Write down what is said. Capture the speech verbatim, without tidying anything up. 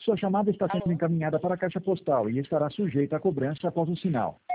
Sua chamada está sendo encaminhada para a caixa postal e estará sujeita a cobrança após o sinal.